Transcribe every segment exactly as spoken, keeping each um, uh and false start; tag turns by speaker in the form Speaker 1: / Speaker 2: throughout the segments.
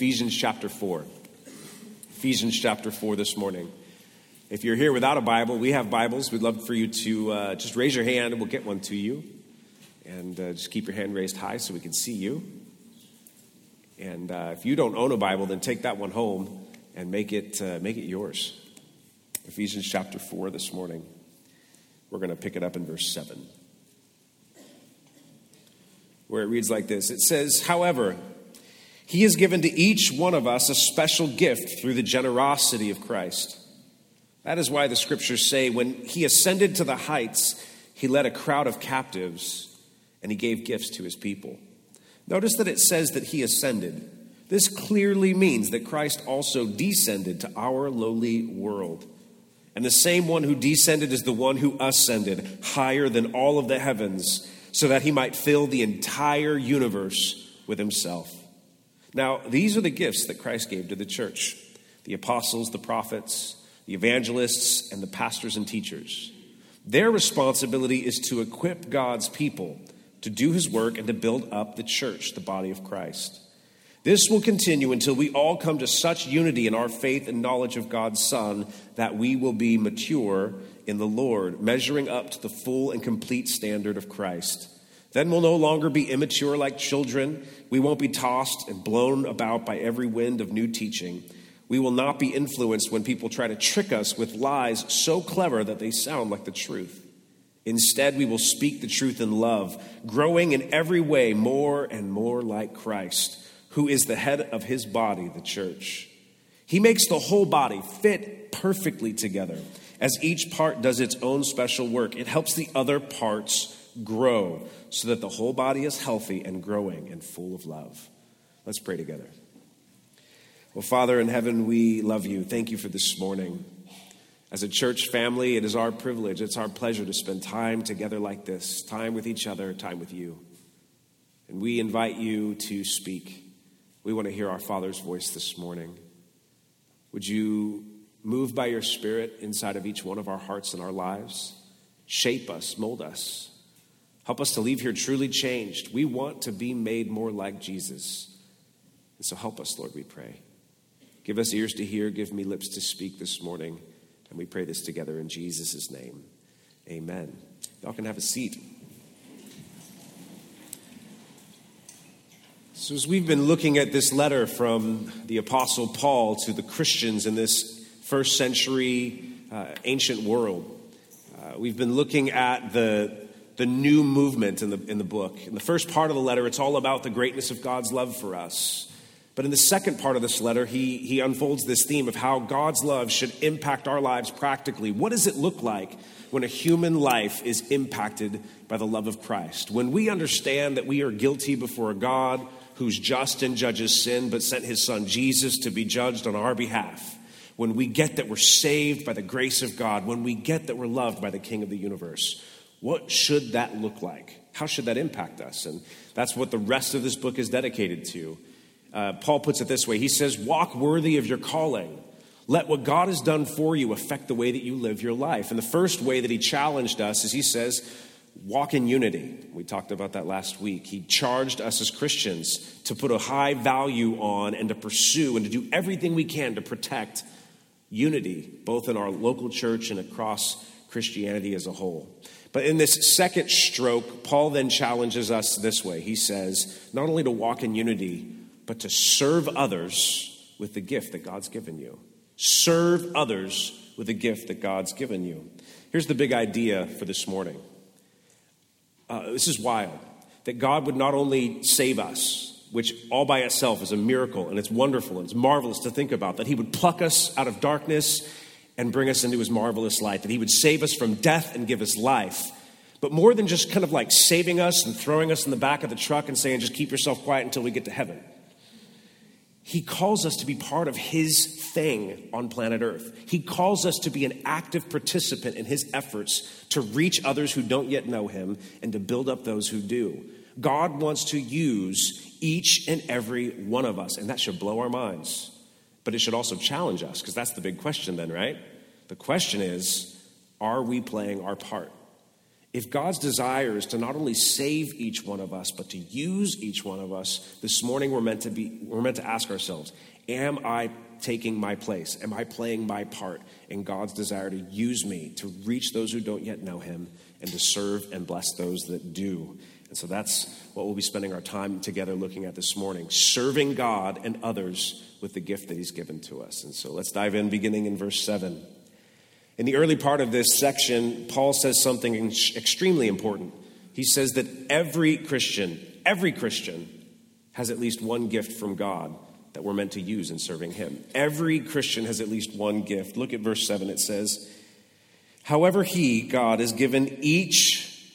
Speaker 1: Ephesians chapter four. Ephesians chapter four this morning. If you're here without a Bible, we have Bibles. We'd love for you to uh, just raise your hand and we'll get one to you. And uh, just keep your hand raised high so we can see you. And uh, if you don't own a Bible, then take that one home and make it uh, make it yours. Ephesians chapter four this morning. We're going to pick it up in verse seven. Where it reads like this. It says, however, he has given to each one of us a special gift through the generosity of Christ. That is why the scriptures say, when he ascended to the heights, he led a crowd of captives and he gave gifts to his people. Notice that it says that he ascended. This clearly means that Christ also descended to our lowly world. And the same one who descended is the one who ascended higher than all of the heavens, so that he might fill the entire universe with himself. Now, these are the gifts that Christ gave to the church: the apostles, the prophets, the evangelists, and the pastors and teachers. Their responsibility is to equip God's people to do his work and to build up the church, the body of Christ. This will continue until we all come to such unity in our faith and knowledge of God's Son that we will be mature in the Lord, measuring up to the full and complete standard of Christ. Then we'll no longer be immature like children. We won't be tossed and blown about by every wind of new teaching. We will not be influenced when people try to trick us with lies so clever that they sound like the truth. Instead, we will speak the truth in love, growing in every way more and more like Christ, who is the head of his body, the church. He makes the whole body fit perfectly together. As each part does its own special work, it helps the other parts grow so that the whole body is healthy and growing and full of love. Let's pray together. Well, Father in heaven, we love you. Thank you for this morning. As a church family, it is our privilege, it's our pleasure to spend time together like this, time with each other, time with you. And we invite you to speak. We want to hear our Father's voice this morning. Would you move by your Spirit inside of each one of our hearts and our lives? Shape us, mold us. Help us to leave here truly changed. We want to be made more like Jesus. And so help us, Lord, we pray. Give us ears to hear, give me lips to speak this morning. And we pray this together in Jesus' name. Amen. Y'all can have a seat. So as we've been looking at this letter from the Apostle Paul to the Christians in this first century uh, ancient world, uh, we've been looking at the, the new movement in the, in the book. In the first part of the letter, it's all about the greatness of God's love for us. But in the second part of this letter, he, he unfolds this theme of how God's love should impact our lives practically. What does it look like when a human life is impacted by the love of Christ? When we understand that we are guilty before a God who's just and judges sin, but sent his son Jesus to be judged on our behalf. When we get that we're saved by the grace of God. When we get that we're loved by the King of the universe. What should that look like? How should that impact us? And that's what the rest of this book is dedicated to. Uh, Paul puts it this way. He says, walk worthy of your calling. Let what God has done for you affect the way that you live your life. And the first way that he challenged us is he says, walk in unity. We talked about that last week. He charged us as Christians to put a high value on and to pursue and to do everything we can to protect unity, both in our local church and across Christianity as a whole. But in this second stroke, Paul then challenges us this way. He says, not only to walk in unity, but to serve others with the gift that God's given you. Serve others with the gift that God's given you. Here's the big idea for this morning. Uh, this is wild. That God would not only save us, which all by itself is a miracle, and it's wonderful, and it's marvelous to think about, that he would pluck us out of darkness and bring us into his marvelous light, that he would save us from death and give us life. But more than just kind of like saving us and throwing us in the back of the truck and saying, just keep yourself quiet until we get to heaven. He calls us to be part of his thing on planet Earth. He calls us to be an active participant in his efforts to reach others who don't yet know him and to build up those who do. God wants to use each and every one of us, and that should blow our minds. But it should also challenge us, because that's the big question then, right? The question is, are we playing our part? If God's desire is to not only save each one of us, but to use each one of us, this morning we're meant to be, we're meant to ask ourselves, am I taking my place? Am I playing my part in God's desire to use me to reach those who don't yet know him and to serve and bless those that do? And so that's what we'll be spending our time together looking at this morning, serving God and others with the gift that he's given to us. And so let's dive in, beginning in verse seven. In the early part of this section, Paul says something extremely important. He says that every Christian, every Christian has at least one gift from God that we're meant to use in serving him. Every Christian has at least one gift. Look at verse seven. It says, however, he, God, has given each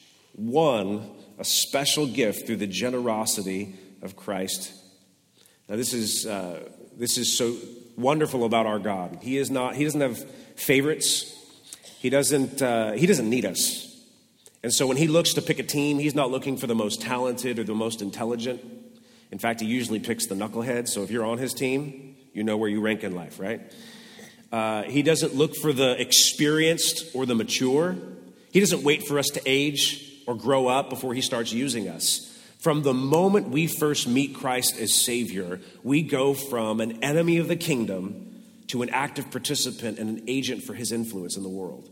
Speaker 1: one a special gift through the generosity of Christ. Now, this is uh, this is so wonderful about our God. He is not. He doesn't have favorites. He doesn't. Uh, he doesn't need us. And so, when he looks to pick a team, he's not looking for the most talented or the most intelligent. In fact, he usually picks the knuckleheads. So, if you're on his team, you know where you rank in life, right? Uh, he doesn't look for the experienced or the mature. He doesn't wait for us to age or grow up before he starts using us. From the moment we first meet Christ as Savior, we go from an enemy of the kingdom to an active participant and an agent for his influence in the world.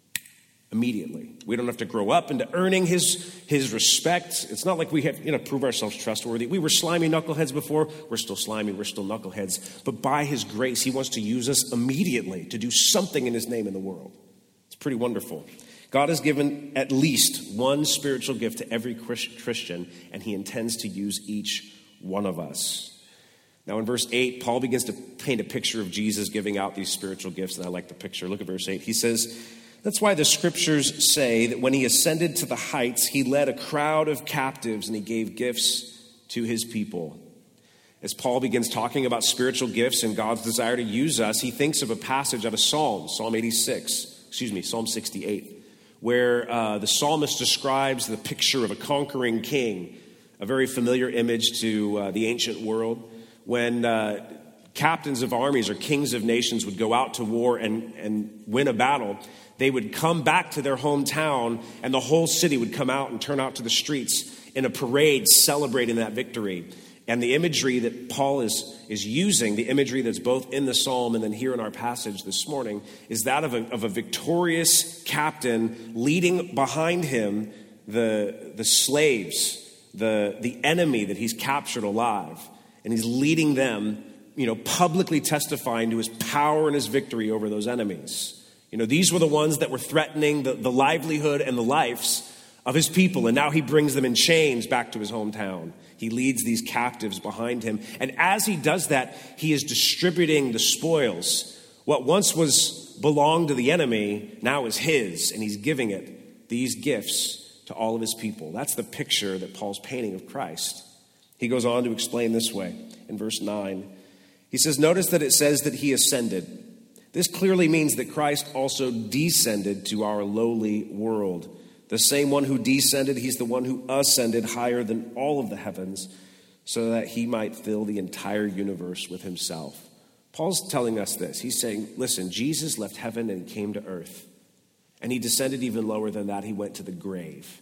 Speaker 1: Immediately. We don't have to grow up into earning his, his respect. It's not like we have, you know, prove ourselves trustworthy. We were slimy knuckleheads before. We're still slimy. We're still knuckleheads. But by his grace, he wants to use us immediately to do something in his name in the world. It's pretty wonderful. God has given at least one spiritual gift to every Christian, and he intends to use each one of us. Now in verse eight, Paul begins to paint a picture of Jesus giving out these spiritual gifts, and I like the picture. Look at verse eight. He says, that's why the scriptures say that when he ascended to the heights, he led a crowd of captives and he gave gifts to his people. As Paul begins talking about spiritual gifts and God's desire to use us, he thinks of a passage out of Psalm, Psalm eighty-six, excuse me, Psalm sixty-eight. Where uh, the psalmist describes the picture of a conquering king, a very familiar image to uh, the ancient world, when uh, captains of armies or kings of nations would go out to war and, and win a battle. They would come back to their hometown, and the whole city would come out and turn out to the streets in a parade celebrating that victory. And the imagery that Paul is, is using, the imagery that's both in the psalm and then here in our passage this morning, is that of a, of a victorious captain leading behind him the, the slaves, the, the enemy that he's captured alive. And he's leading them, you know, publicly testifying to his power and his victory over those enemies. You know, these were the ones that were threatening the, the livelihood and the lives of his people. And now he brings them in chains back to his hometown. He leads these captives behind him. And as he does that, he is distributing the spoils. What once was belonged to the enemy now is his, and he's giving it, these gifts, to all of his people. That's the picture that Paul's painting of Christ. He goes on to explain this way in verse nine. He says, notice that it says that he ascended. This clearly means that Christ also descended to our lowly world. The same one who descended, he's the one who ascended higher than all of the heavens so that he might fill the entire universe with himself. Paul's telling us this. He's saying, listen, Jesus left heaven and he came to earth. And he descended even lower than that. He went to the grave.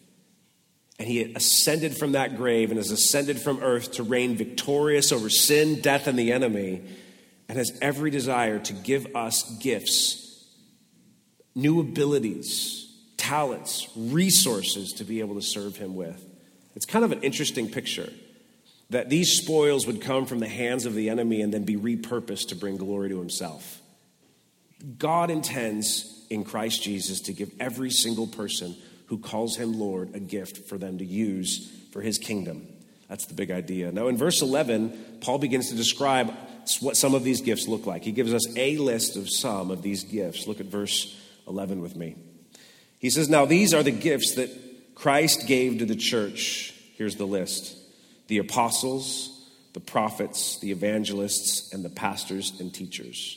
Speaker 1: And he ascended from that grave and has ascended from earth to reign victorious over sin, death, and the enemy, and has every desire to give us gifts, new abilities, talents, resources to be able to serve him with. It's kind of an interesting picture that these spoils would come from the hands of the enemy and then be repurposed to bring glory to himself. God intends in Christ Jesus to give every single person who calls him Lord a gift for them to use for his kingdom. That's the big idea. Now in verse eleven, Paul begins to describe what some of these gifts look like. He gives us a list of some of these gifts. Look at verse eleven with me. He says, now these are the gifts that Christ gave to the church. Here's the list. The apostles, the prophets, the evangelists, and the pastors and teachers.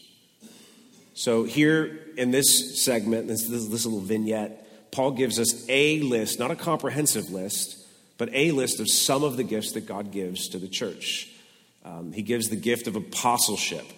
Speaker 1: So here in this segment, this, this, this little vignette, Paul gives us a list, not a comprehensive list, but a list of some of the gifts that God gives to the church. Um, he gives the gift of apostleship,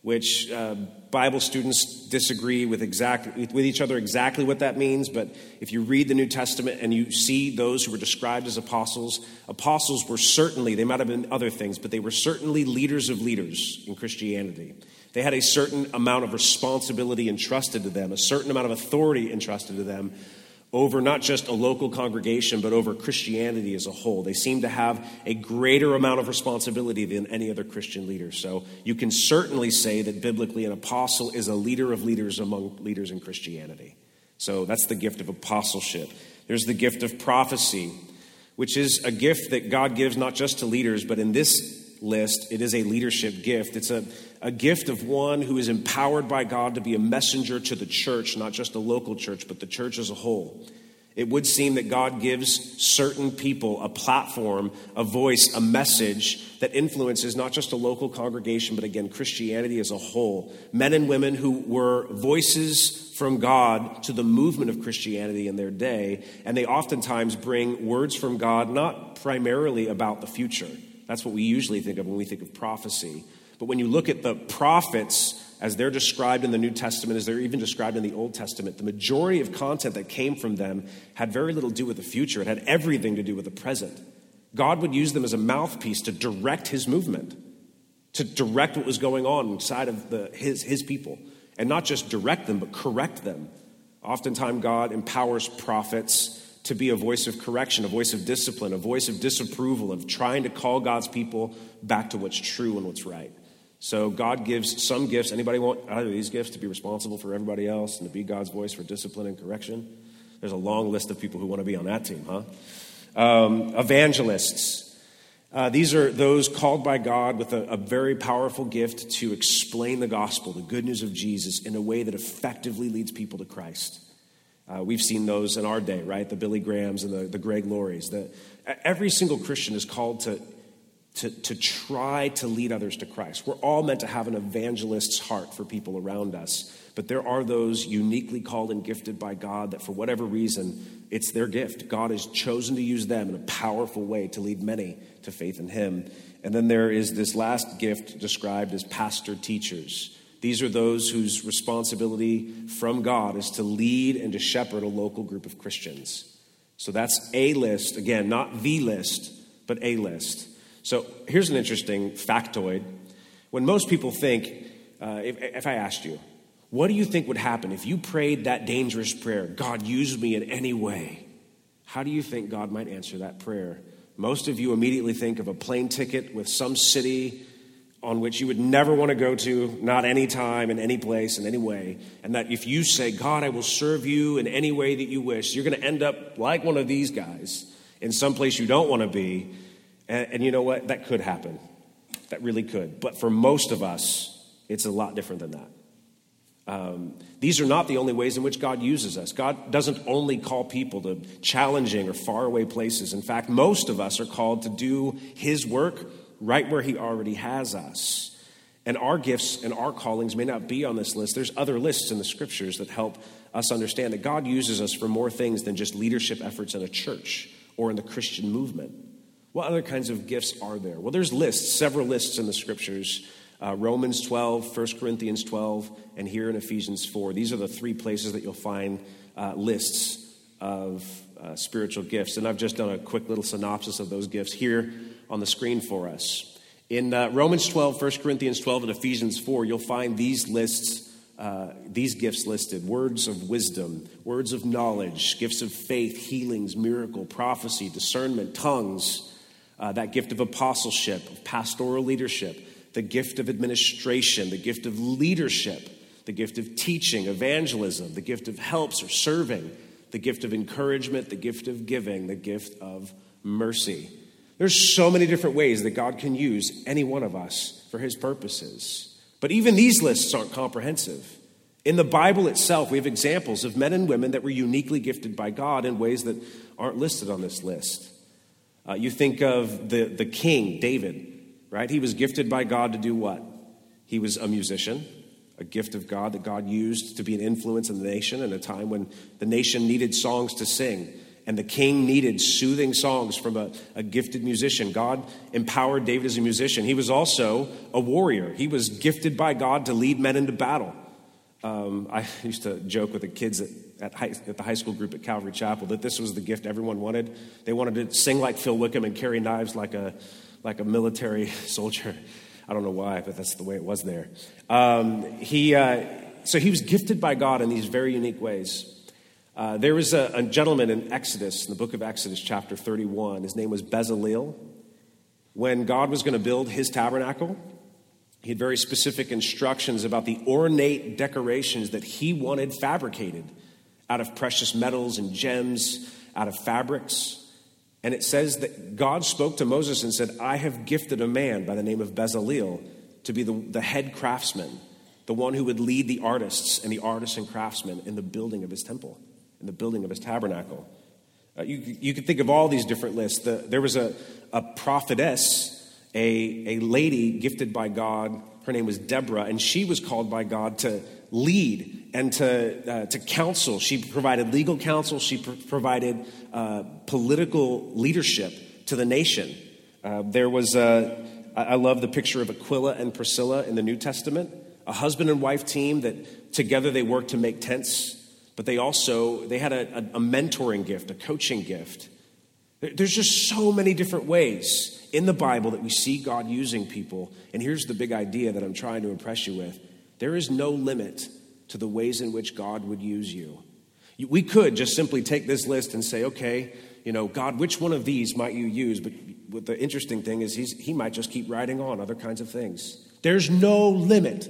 Speaker 1: which uh, Bible students disagree with exactly with each other exactly what that means. But if you read the New Testament and you see those who were described as apostles, apostles were certainly, they might have been other things, but they were certainly leaders of leaders in Christianity. They had a certain amount of responsibility entrusted to them, a certain amount of authority entrusted to them over not just a local congregation, but over Christianity as a whole. They seem to have a greater amount of responsibility than any other Christian leader. So you can certainly say that biblically an apostle is a leader of leaders among leaders in Christianity. So that's the gift of apostleship. There's the gift of prophecy, which is a gift that God gives not just to leaders, but in this list, it is a leadership gift. It's a, a gift of one who is empowered by God to be a messenger to the church, not just a local church, but the church as a whole. It would seem that God gives certain people a platform, a voice, a message that influences not just a local congregation, but again, Christianity as a whole. Men and women who were voices from God to the movement of Christianity in their day, and they oftentimes bring words from God, not primarily about the future. That's what we usually think of when we think of prophecy. But when you look at the prophets as they're described in the New Testament, as they're even described in the Old Testament, the majority of content that came from them had very little to do with the future. It had everything to do with the present. God would use them as a mouthpiece to direct his movement, to direct what was going on inside of the, his, his people. And not just direct them, but correct them. Oftentimes, God empowers prophets to be a voice of correction, a voice of discipline, a voice of disapproval, of trying to call God's people back to what's true and what's right. So God gives some gifts. Anybody want either of these gifts to be responsible for everybody else and to be God's voice for discipline and correction? There's a long list of people who want to be on that team, huh? Um, evangelists. Uh, these are those called by God with a, a very powerful gift to explain the gospel, the good news of Jesus, in a way that effectively leads people to Christ. Uh, we've seen those in our day, right? The Billy Grahams and the, the Greg Lauries. The, every single Christian is called to, to, to try to lead others to Christ. We're all meant to have an evangelist's heart for people around us. But there are those uniquely called and gifted by God that for whatever reason, it's their gift. God has chosen to use them in a powerful way to lead many to faith in him. And then there is this last gift described as pastor teachers. These are those whose responsibility from God is to lead and to shepherd a local group of Christians. So that's a list. Again, not the list, but a list. So here's an interesting factoid. When most people think, uh, if, if I asked you, what do you think would happen if you prayed that dangerous prayer, God, use me in any way? How do you think God might answer that prayer? Most of you immediately think of a plane ticket with some city on which you would never want to go to, not any time, in any place, in any way. And that if you say, God, I will serve you in any way that you wish, you're going to end up like one of these guys in some place you don't want to be. And, and you know what? That could happen. That really could. But for most of us, it's a lot different than that. Um, these are not the only ways in which God uses us. God doesn't only call people to challenging or faraway places. In fact, most of us are called to do his work right where he already has us. And our gifts and our callings may not be on this list. There's other lists in the scriptures that help us understand that God uses us for more things than just leadership efforts in a church or in the Christian movement. What other kinds of gifts are there? Well, there's lists, several lists in the scriptures. Uh, Romans twelve, First Corinthians twelve, and here in Ephesians four. These are the three places that you'll find uh, lists of uh, spiritual gifts. And I've just done a quick little synopsis of those gifts here on the screen for us. In uh, Romans twelve, First Corinthians twelve, and Ephesians four, you'll find these lists, uh, these gifts listed. Words of wisdom, words of knowledge, gifts of faith, healings, miracle, prophecy, discernment, tongues, uh, that gift of apostleship, of pastoral leadership, the gift of administration, the gift of leadership, the gift of teaching, evangelism, the gift of helps or serving, the gift of encouragement, the gift of giving, the gift of mercy. There's so many different ways that God can use any one of us for his purposes. But even these lists aren't comprehensive. In the Bible itself, we have examples of men and women that were uniquely gifted by God in ways that aren't listed on this list. Uh, you think of the, the king, David. Right? He was gifted by God to do what? He was a musician, a gift of God that God used to be an influence in the nation in a time when the nation needed songs to sing. and the king needed soothing songs from a, a gifted musician. God empowered David as a musician. He was also a warrior. He was gifted by God to lead men into battle. Um, I used to joke with the kids at, at, high, at the high school group at Calvary Chapel that this was the gift everyone wanted. They wanted to sing like Phil Wickham and carry knives like a like a military soldier. I don't know why, but that's the way it was there. Um, he uh, so he was gifted by God in these very unique ways. Uh, there was a, a gentleman in Exodus, in the book of Exodus, chapter thirty-one. His name was Bezaleel. When God was going to build his tabernacle, he had very specific instructions about the ornate decorations that he wanted fabricated out of precious metals and gems, out of fabrics. And it says that God spoke to Moses and said, I have gifted a man by the name of Bezaleel to be the, the head craftsman, the one who would lead the artists and the artists and craftsmen in the building of his temple, in the building of his tabernacle. Uh, you, you could think of all these different lists. The, there was a, a prophetess, a, a lady gifted by God. Her name was Deborah, and she was called by God to lead and to uh, to counsel. She provided legal counsel. She pr- provided uh, political leadership to the nation. Uh, there was, a, I love the picture of Aquila and Priscilla in the New Testament, a husband and wife team that together they worked to make tents, but they also, they had a, a, a mentoring gift, a coaching gift. There's just so many different ways in the Bible that we see God using people. And here's the big idea that I'm trying to impress you with. There is no limit to the ways in which God would use you. We could just simply take this list and say, okay, you know, God, which one of these might you use? But what the interesting thing is he's, he might just keep writing on other kinds of things. There's no limit.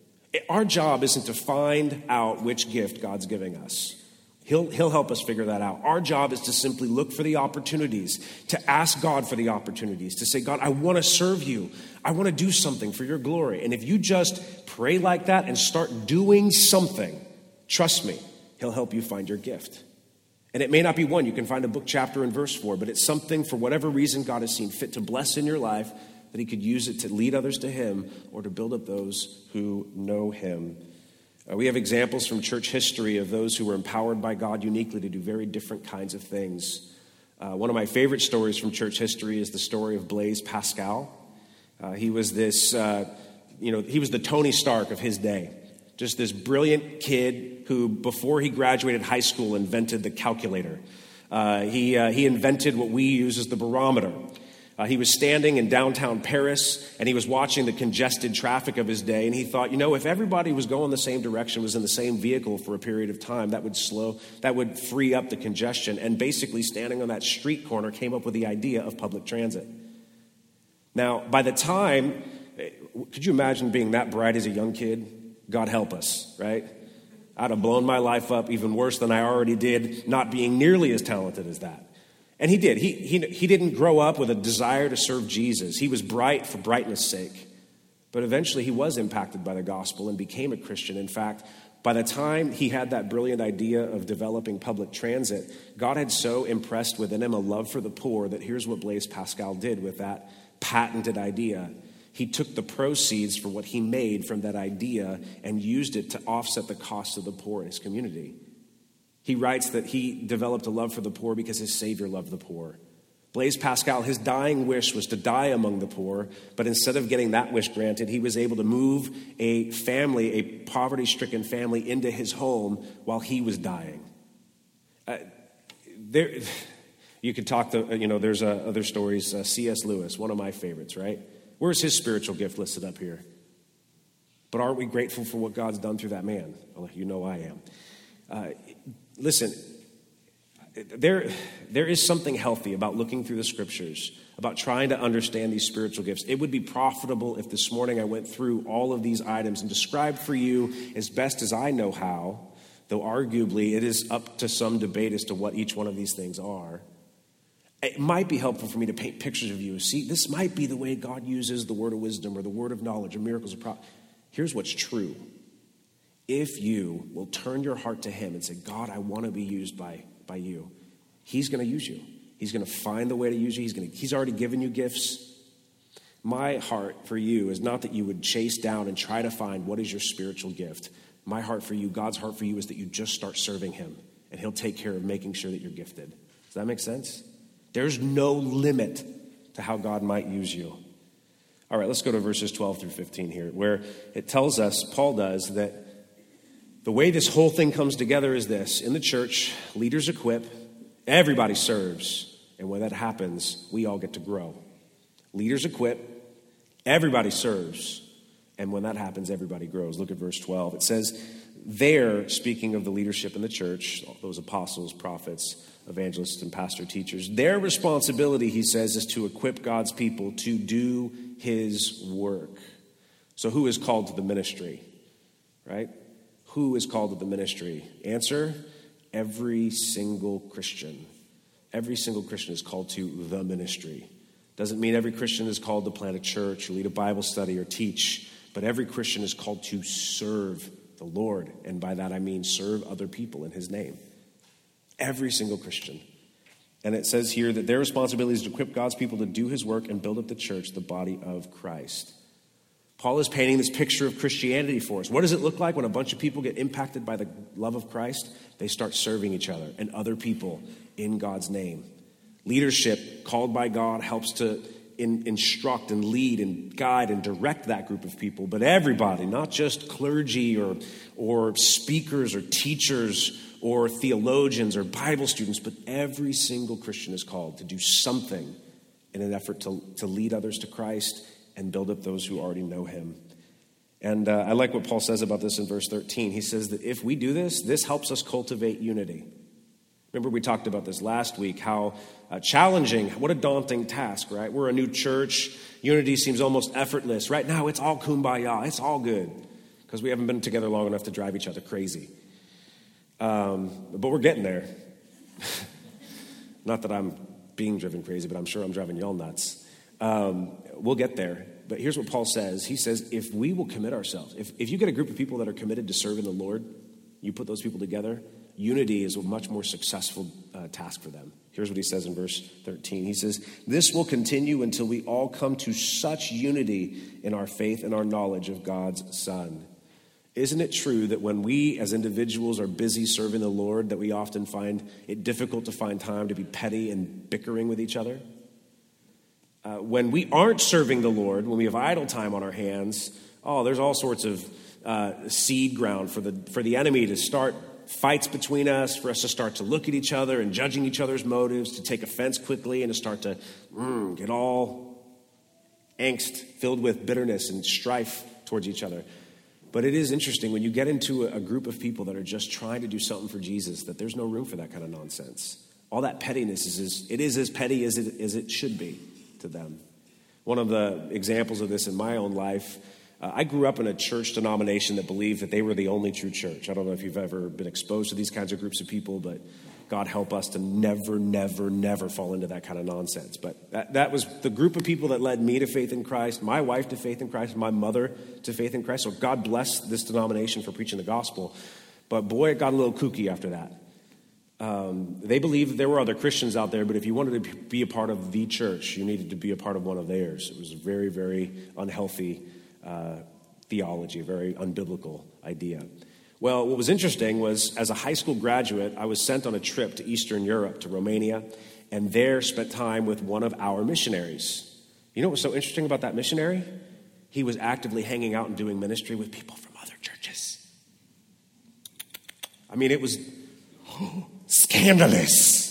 Speaker 1: Our job isn't to find out which gift God's giving us. He'll, he'll help us figure that out. Our job is to simply look for the opportunities, to ask God for the opportunities, to say, God, I want to serve you. I want to do something for your glory. And if you just pray like that and start doing something, trust me, he'll help you find your gift. And it may not be one you can find a book, chapter, and verse for, but it's something for whatever reason God has seen fit to bless in your life, that he could use it to lead others to him or to build up those who know him. Uh, we have examples from church history of those who were empowered by God uniquely to do very different kinds of things. Uh, one of my favorite stories from church history is the story of Blaise Pascal. Uh, he was this, uh, you know, he was the Tony Stark of his day. Just this brilliant kid who, before he graduated high school, invented the calculator. Uh, he, uh, he invented what we use as the barometer. Uh, he was standing in downtown Paris, and he was watching the congested traffic of his day, and he thought, you know, if everybody was going the same direction, was in the same vehicle for a period of time, that would slow, that would free up the congestion. And basically, standing on that street corner, came up with the idea of public transit. Now, by the time, could you imagine being that bright as a young kid? God help us, right? I'd have blown my life up even worse than I already did, not being nearly as talented as that. And he did. He, he, he didn't grow up with a desire to serve Jesus. He was bright for brightness' sake. But eventually he was impacted by the gospel and became a Christian. In fact, by the time he had that brilliant idea of developing public transit, God had so impressed within him a love for the poor that here's what Blaise Pascal did with that patented idea. He took the proceeds for what he made from that idea and used it to offset the cost of the poor in his community. He writes that he developed a love for the poor because his Savior loved the poor. Blaise Pascal, his dying wish was to die among the poor, but instead of getting that wish granted, he was able to move a family, a poverty-stricken family, into his home while he was dying. Uh, there, you could talk to, you know, there's uh, other stories. Uh, C S Lewis, one of my favorites, right? Where's his spiritual gift listed up here? But aren't we grateful for what God's done through that man? Well, you know I am. Uh, listen, there, there is something healthy about looking through the scriptures, about trying to understand these spiritual gifts. It would be profitable if this morning I went through all of these items and described for you as best as I know how, though arguably it is up to some debate as to what each one of these things are. It might be helpful for me to paint pictures of you. See, this might be the way God uses the word of wisdom or the word of knowledge or miracles or pro- Here's what's true. If you will turn your heart to him and say, God, I want to be used by, by you, he's going to use you. He's going to find the way to use you. He's going to, he's already given you gifts. My heart for you is not that you would chase down and try to find what is your spiritual gift. My heart for you, God's heart for you, is that you just start serving him, and he'll take care of making sure that you're gifted. Does that make sense? There's no limit to how God might use you. All right, let's go to verses twelve through fifteen here, where it tells us, Paul does, that the way this whole thing comes together is this. In the church, leaders equip, everybody serves, and when that happens, we all get to grow. Leaders equip, everybody serves, and when that happens, everybody grows. Look at verse twelve. It says, there, speaking of the leadership in the church, those apostles, prophets, evangelists, and pastor teachers, their responsibility, he says, is to equip God's people to do his work. So who is called to the ministry, right? Who is called to the ministry? Answer, every single Christian. Every single Christian is called to the ministry. Doesn't mean every Christian is called to plant a church or lead a Bible study or teach, but every Christian is called to serve the Lord. And by that I mean serve other people in his name. Every single Christian. And it says here that their responsibility is to equip God's people to do his work and build up the church, the body of Christ. Paul is painting this picture of Christianity for us. What does it look like when a bunch of people get impacted by the love of Christ? They start serving each other and other people in God's name. Leadership called by God helps to in, instruct and lead and guide and direct that group of people. But everybody, not just clergy or, or speakers or teachers or theologians or Bible students, but every single Christian is called to do something in an effort to, to lead others to Christ and build up those who already know him. And uh, I like what Paul says about this in verse thirteen. He says that if we do this, this helps us cultivate unity. Remember, we talked about this last week, how uh, challenging, what a daunting task, right? We're a new church. Unity seems almost effortless. Right now, it's all kumbaya. It's all good because we haven't been together long enough to drive each other crazy. Um, but we're getting there. Not that I'm being driven crazy, but I'm sure I'm driving y'all nuts. Um, we'll get there. But here's what Paul says. He says, if we will commit ourselves, if, if you get a group of people that are committed to serving the Lord, you put those people together, unity is a much more successful uh, task for them. Here's what he says in verse thirteen. He says, this will continue until we all come to such unity in our faith and our knowledge of God's Son. Isn't it true that when we as individuals are busy serving the Lord, that we often find it difficult to find time to be petty and bickering with each other? Uh, when we aren't serving the Lord, when we have idle time on our hands, oh, there's all sorts of uh, seed ground for the for the enemy to start fights between us, for us to start to look at each other and judging each other's motives, to take offense quickly and to start to mm, get all angst filled with bitterness and strife towards each other. But it is interesting when you get into a group of people that are just trying to do something for Jesus, that there's no room for that kind of nonsense. All that pettiness is as, it is as petty as it, as it should be to them. One of the examples of this in my own life, uh, I grew up in a church denomination that believed that they were the only true church. I don't know if you've ever been exposed to these kinds of groups of people, but God help us to never, never, never fall into that kind of nonsense. But that, that was the group of people that led me to faith in Christ, my wife to faith in Christ, my mother to faith in Christ. So God bless this denomination for preaching the gospel. But boy, it got a little kooky after that. Um, they believed that there were other Christians out there, but if you wanted to be a part of the church, you needed to be a part of one of theirs. It was a very, very unhealthy uh, theology, a very unbiblical idea. Well, what was interesting was, as a high school graduate, I was sent on a trip to Eastern Europe, to Romania, and there spent time with one of our missionaries. You know what was so interesting about that missionary? He was actively hanging out and doing ministry with people from other churches. I mean, it was scandalous.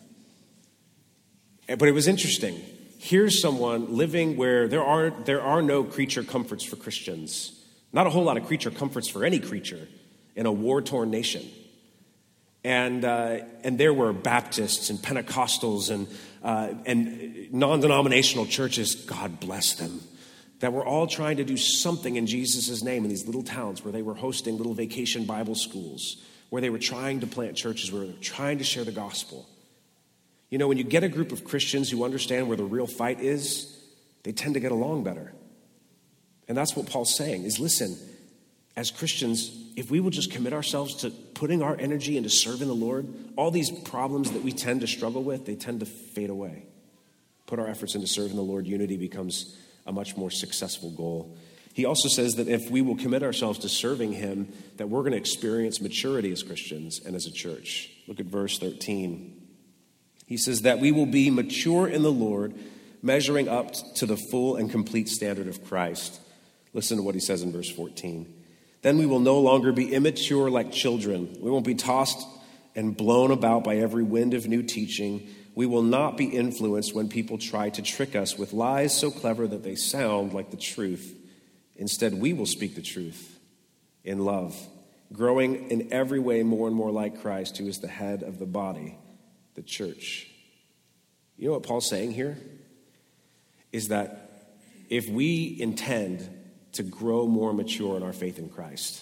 Speaker 1: But it was interesting. Here's someone living where there are there are no creature comforts for Christians. Not a whole lot of creature comforts for any creature in a war-torn nation. And uh, and there were Baptists and Pentecostals and uh, and non-denominational churches, God bless them, that were all trying to do something in Jesus' name in these little towns where they were hosting little vacation Bible schools, where they were trying to plant churches, where they were trying to share the gospel. You know, when you get a group of Christians who understand where the real fight is, they tend to get along better. And that's what Paul's saying is, listen, as Christians, if we will just commit ourselves to putting our energy into serving the Lord, all these problems that we tend to struggle with, they tend to fade away. Put our efforts into serving the Lord, unity becomes a much more successful goal. He also says that if we will commit ourselves to serving him, that we're going to experience maturity as Christians and as a church. Look at verse thirteen. He says that we will be mature in the Lord, measuring up to the full and complete standard of Christ. Listen to what he says in verse fourteen. Then we will no longer be immature like children. We won't be tossed and blown about by every wind of new teaching. We will not be influenced when people try to trick us with lies so clever that they sound like the truth. Instead, we will speak the truth in love, growing in every way more and more like Christ, who is the head of the body, the church. You know what Paul's saying here? Is that if we intend to grow more mature in our faith in Christ,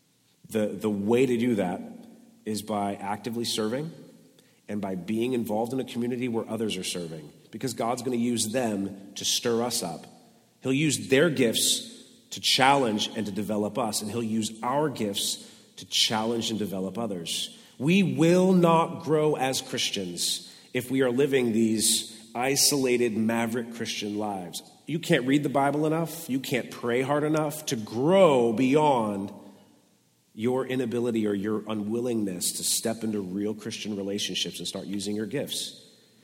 Speaker 1: the, the way to do that is by actively serving and by being involved in a community where others are serving, because God's going to use them to stir us up. He'll use their gifts to challenge and to develop us, and he'll use our gifts to challenge and develop others. We will not grow as Christians if we are living these isolated, maverick Christian lives. You can't read the Bible enough, you can't pray hard enough to grow beyond your inability or your unwillingness to step into real Christian relationships and start using your gifts.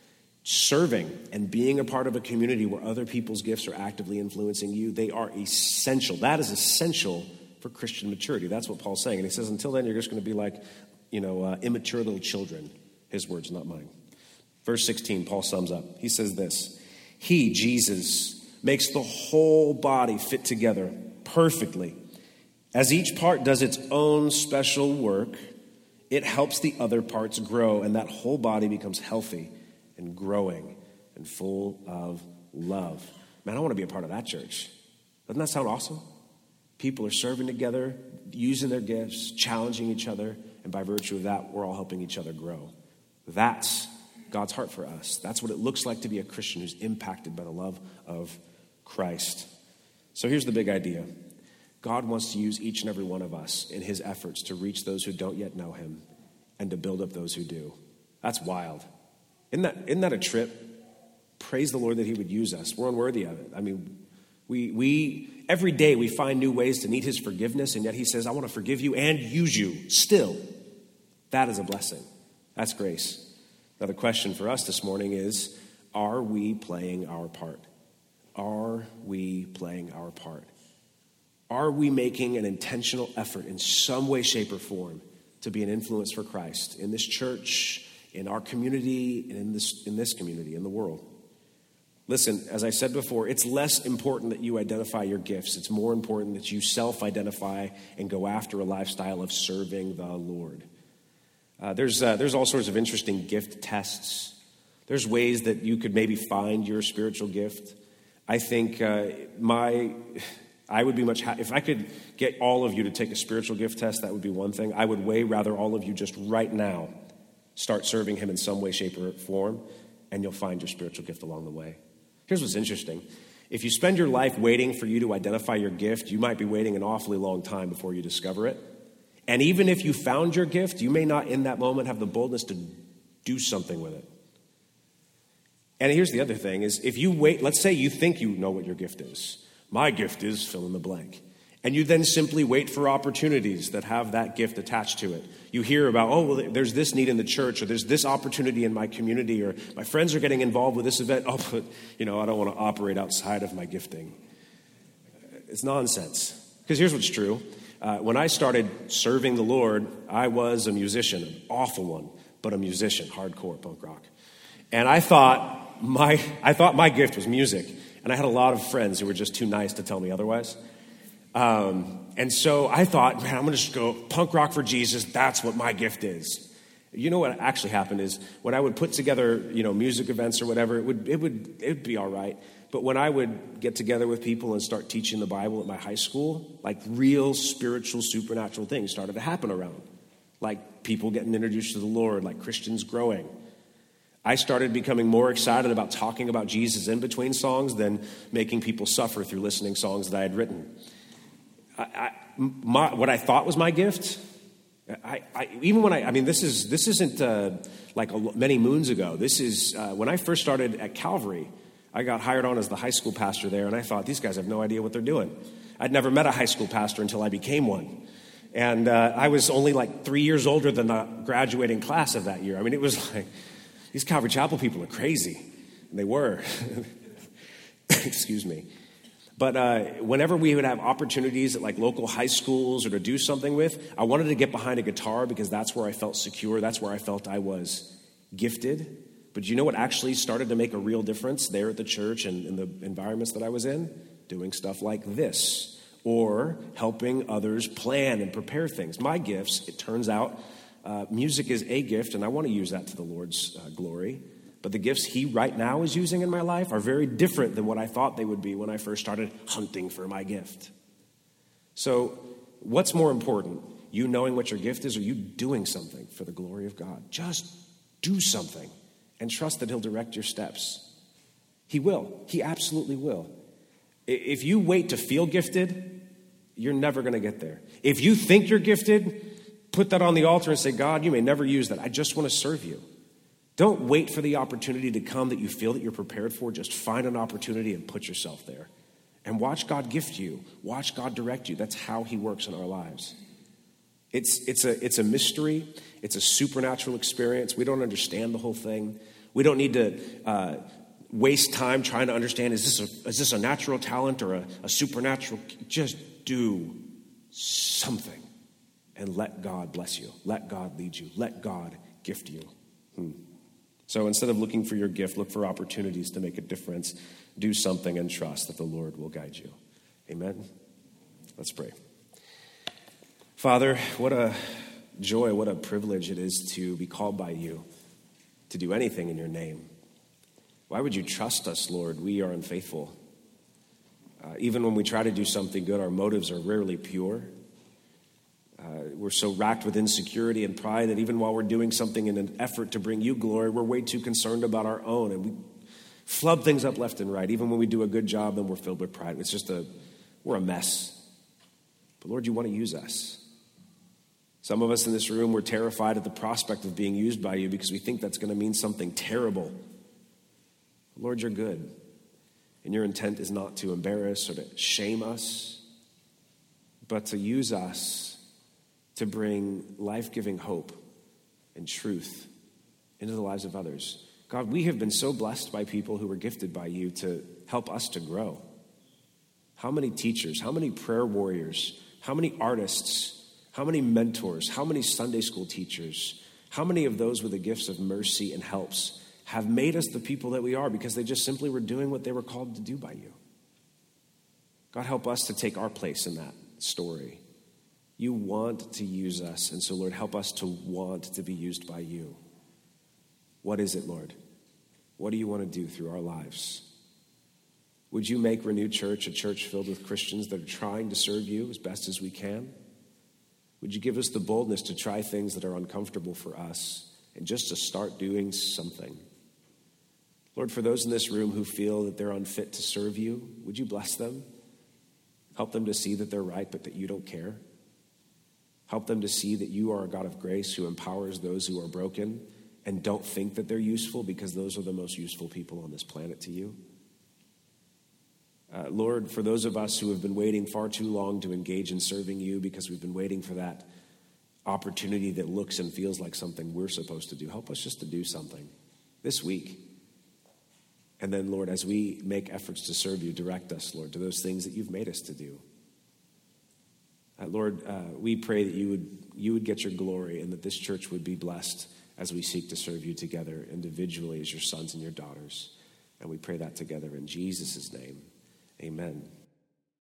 Speaker 1: Serving and being a part of a community where other people's gifts are actively influencing you, they are essential. That is essential for Christian maturity. That's what Paul's saying. And he says, until then, you're just going to be like, you know, uh, immature little children. His words, not mine. Verse sixteen, Paul sums up. He says this: He, Jesus, makes the whole body fit together perfectly. As each part does its own special work, it helps the other parts grow, and that whole body becomes healthy and growing and full of love. Man, I want to be a part of that church. Doesn't that sound awesome? People are serving together, using their gifts, challenging each other, and by virtue of that, we're all helping each other grow. That's God's heart for us. That's what it looks like to be a Christian who's impacted by the love of Christ. So here's the big idea. God wants to use each and every one of us in his efforts to reach those who don't yet know him and to build up those who do. That's wild. Isn't that, isn't that a trip? Praise the Lord that he would use us. We're unworthy of it. I mean, we we every day we find new ways to need his forgiveness, and yet he says, I want to forgive you and use you still. That is a blessing. That's grace. Now, the question for us this morning is, are we playing our part? Are we playing our part? Are we making an intentional effort in some way, shape, or form to be an influence for Christ in this church, in our community, and in this, in this community, in the world? Listen, as I said before, it's less important that you identify your gifts. It's more important that you self-identify and go after a lifestyle of serving the Lord. Uh, there's uh, there's all sorts of interesting gift tests. There's ways that you could maybe find your spiritual gift. I think uh, my... I would be much happy if I could get all of you to take a spiritual gift test. That would be one thing. I would way rather all of you just right now start serving him in some way, shape, or form, and you'll find your spiritual gift along the way. Here's what's interesting. If you spend your life waiting for you to identify your gift, you might be waiting an awfully long time before you discover it. And even if you found your gift, you may not in that moment have the boldness to do something with it. And here's the other thing is if you wait, let's say you think you know what your gift is. My gift is fill in the blank. And you then simply wait for opportunities that have that gift attached to it. You hear about, oh, well, there's this need in the church, or there's this opportunity in my community, or my friends are getting involved with this event. Oh, but, you know, I don't want to operate outside of my gifting. It's nonsense. Because here's what's true. Uh, when I started serving the Lord, I was a musician, an awful one, but a musician, hardcore punk rock. And I thought my I thought my gift was music. And I had a lot of friends who were just too nice to tell me otherwise. Um, and so I thought, man, I'm going to just go punk rock for Jesus. That's what my gift is. You know what actually happened is when I would put together, you know, music events or whatever, it would it would it would be all right. But when I would get together with people and start teaching the Bible at my high school, like real spiritual, supernatural things started to happen around. Like people getting introduced to the Lord, like Christians growing. I started becoming more excited about talking about Jesus in between songs than making people suffer through listening songs that I had written. I, I, my, what I thought was my gift, I, I, even when I, I mean, this is this isn't uh, like a, many moons ago. This is uh, when I first started at Calvary. I got hired on as the high school pastor there, and I thought, these guys have no idea what they're doing. I'd never met a high school pastor until I became one. And uh, I was only like three years older than the graduating class of that year. I mean, it was like... these Calvary Chapel people are crazy. And they were. Excuse me. But uh, whenever we would have opportunities at like local high schools or to do something with, I wanted to get behind a guitar because that's where I felt secure. That's where I felt I was gifted. But you know what actually started to make a real difference there at the church and in the environments that I was in? Doing stuff like this, or helping others plan and prepare things. My gifts, it turns out, uh, music is a gift, and I want to use that to the Lord's uh, glory. But the gifts he right now is using in my life are very different than what I thought they would be when I first started hunting for my gift. So what's more important, you knowing what your gift is, or you doing something for the glory of God? Just do something and trust that he'll direct your steps. He will. He absolutely will. If you wait to feel gifted, you're never going to get there. If you think you're gifted, put that on the altar and say, God, you may never use that. I just want to serve you. Don't wait for the opportunity to come that you feel that you're prepared for. Just find an opportunity and put yourself there. And watch God gift you. Watch God direct you. That's how he works in our lives. It's, it's, a, it's a mystery. It's a supernatural experience. We don't understand the whole thing. We don't need to uh, waste time trying to understand, is this a, is this a natural talent or a, a supernatural? Just do something and let God bless you. Let God lead you. Let God gift you. Hmm. So instead of looking for your gift, look for opportunities to make a difference. Do something and trust that the Lord will guide you. Amen? Let's pray. Father, what a joy, what a privilege it is to be called by you, to do anything in your name. Why would you trust us, Lord? We are unfaithful. Uh, even when we try to do something good, our motives are rarely pure. Uh, we're so racked with insecurity and pride that even while we're doing something in an effort to bring you glory, we're way too concerned about our own, and we flub things up left and right. Even when we do a good job, then we're filled with pride. It's just a, we're a mess. But Lord, you want to use us. Some of us in this room, we're terrified at the prospect of being used by you because we think that's going to mean something terrible. Lord, you're good. And your intent is not to embarrass or to shame us, but to use us to bring life-giving hope and truth into the lives of others. God, we have been so blessed by people who were gifted by you to help us to grow. How many teachers, how many prayer warriors, how many artists, how many mentors, how many Sunday school teachers, how many of those with the gifts of mercy and helps have made us the people that we are because they just simply were doing what they were called to do by you. God, help us to take our place in that story. You want to use us, and so, Lord, help us to want to be used by you. What is it, Lord? What do you want to do through our lives? Would you make Renewed Church a church filled with Christians that are trying to serve you as best as we can? Would you give us the boldness to try things that are uncomfortable for us and just to start doing something? Lord, for those in this room who feel that they're unfit to serve you, would you bless them? Help them to see that they're right, but that you don't care. Help them to see that you are a God of grace who empowers those who are broken and don't think that they're useful because those are the most useful people on this planet to you. Uh, Lord, for those of us who have been waiting far too long to engage in serving you because we've been waiting for that opportunity that looks and feels like something we're supposed to do, help us just to do something this week. And then, Lord, as we make efforts to serve you, direct us, Lord, to those things that you've made us to do. Uh, Lord, uh, we pray that you would you would get your glory and that this church would be blessed as we seek to serve you together individually as your sons and your daughters. And we pray that together in Jesus' name. Amen.